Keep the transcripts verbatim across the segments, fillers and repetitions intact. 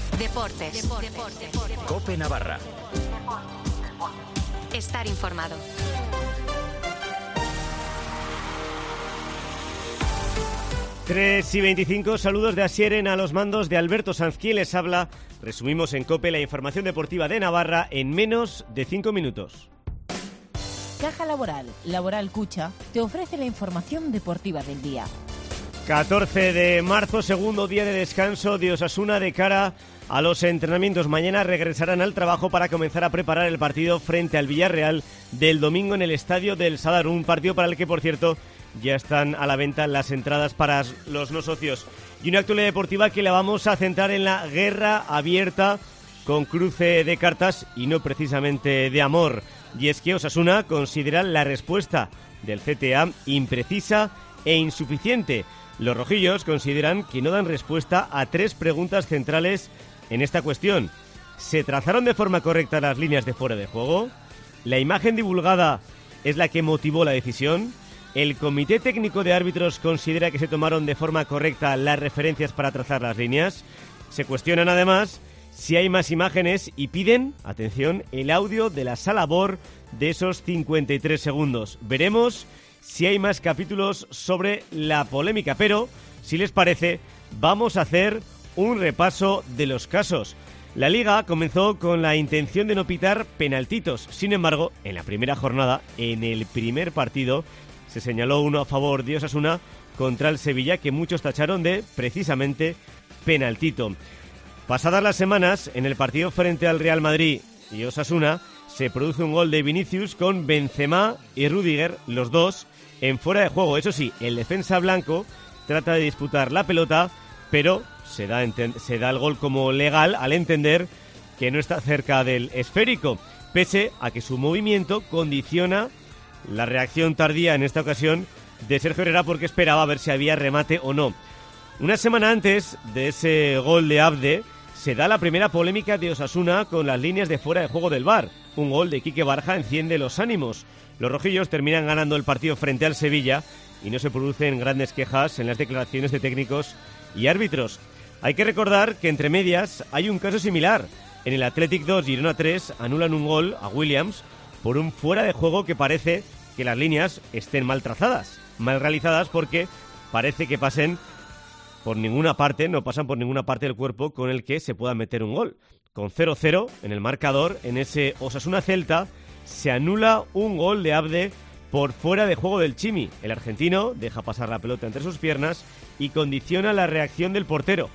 Deportes. Deportes. COPE Navarra. Estar informado. tres y veinticinco, saludos de Asieren a los mandos de Alberto Sanz, quien les habla. Resumimos en COPE la información deportiva de Navarra en menos de cinco minutos. Caja Laboral, Laboral Cucha, te ofrece la información deportiva del día. catorce de marzo, segundo día de descanso de Osasuna de cara a los entrenamientos. Mañana regresarán al trabajo para comenzar a preparar el partido frente al Villarreal del domingo en el estadio del Sadar, un partido para el que, por cierto, ya están a la venta las entradas para los no socios. Y una actualidad deportiva que la vamos a centrar en la guerra abierta con cruce de cartas y no precisamente de amor. Y es que Osasuna considera la respuesta del C T A imprecisa e insuficiente. Los rojillos consideran que no dan respuesta a tres preguntas centrales en esta cuestión. ¿Se trazaron de forma correcta las líneas de fuera de juego? ¿La imagen divulgada es la que motivó la decisión? ¿El Comité Técnico de Árbitros considera que se tomaron de forma correcta las referencias para trazar las líneas? Se cuestionan además si hay más imágenes y piden, atención, el audio de la sala V O R de esos cincuenta y tres segundos. Veremos si hay más capítulos sobre la polémica, pero, si les parece, vamos a hacer un repaso de los casos. La Liga comenzó con la intención de no pitar penaltitos. Sin embargo, en la primera jornada, en el primer partido, se señaló uno a favor de Osasuna contra el Sevilla, que muchos tacharon de, precisamente, penaltito. Pasadas las semanas, en el partido frente al Real Madrid y Osasuna, se produce un gol de Vinicius con Benzema y Rüdiger, los dos, en fuera de juego. Eso sí, el defensa blanco trata de disputar la pelota, pero se da, enten- se da el gol como legal al entender que no está cerca del esférico, pese a que su movimiento condiciona la reacción tardía en esta ocasión de Sergio Herrera, porque esperaba ver si había remate o no. Una semana antes de ese gol de Abde, se da la primera polémica de Osasuna con las líneas de fuera de juego del V A R. Un gol de Quique Barja enciende los ánimos. Los rojillos terminan ganando el partido frente al Sevilla y no se producen grandes quejas en las declaraciones de técnicos y árbitros. Hay que recordar que entre medias hay un caso similar. En el Athletic dos, Girona tres, anulan un gol a Williams por un fuera de juego que parece que las líneas estén mal trazadas, mal realizadas, porque parece que pasen por ninguna parte, no pasan por ninguna parte del cuerpo con el que se pueda meter un gol. Con cero cero en el marcador, en ese Osasuna-Celta, se anula un gol de Abde por fuera de juego del Chimi. El argentino deja pasar la pelota entre sus piernas y condiciona la reacción del portero,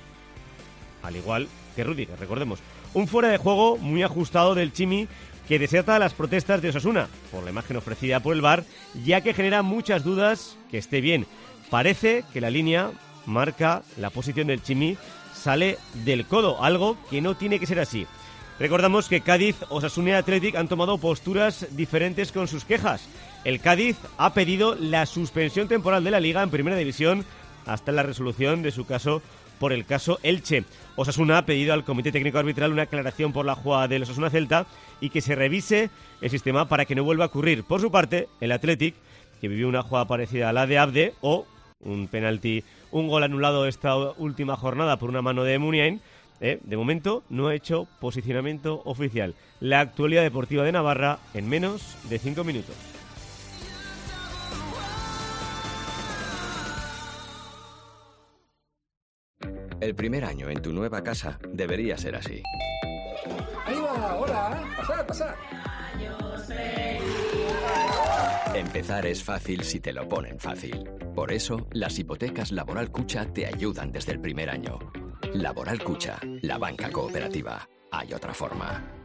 al igual que Rüdiger, recordemos. Un fuera de juego muy ajustado del Chimi que desata las protestas de Osasuna por la imagen ofrecida por el V A R, ya que genera muchas dudas que esté bien. Parece que la línea marca la posición del Chimi, sale del codo, algo que no tiene que ser así. Recordamos que Cádiz, Osasuna y Athletic han tomado posturas diferentes con sus quejas. El Cádiz ha pedido la suspensión temporal de la Liga en Primera División hasta la resolución de su caso por el caso Elche. Osasuna ha pedido al Comité Técnico Arbitral una aclaración por la jugada del Osasuna Celta y que se revise el sistema para que no vuelva a ocurrir. Por su parte, el Athletic, que vivió una jugada parecida a la de Abde, o un penalti, un gol anulado esta última jornada por una mano de Muniain, eh, de momento no ha hecho posicionamiento oficial. La actualidad deportiva de Navarra en menos de cinco minutos. El primer año en tu nueva casa debería ser así. Ahí va, hola, pasad, pasad. Empezar es fácil si te lo ponen fácil. Por eso, las hipotecas Laboral Cucha te ayudan desde el primer año. Laboral Cucha, la banca cooperativa. Hay otra forma.